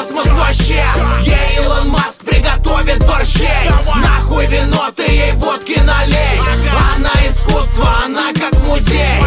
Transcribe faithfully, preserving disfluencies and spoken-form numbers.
космос вообще. Ей Илон Маск приготовит борщей. Нахуй вино, ты ей водки налей. Она искусство, она как музей.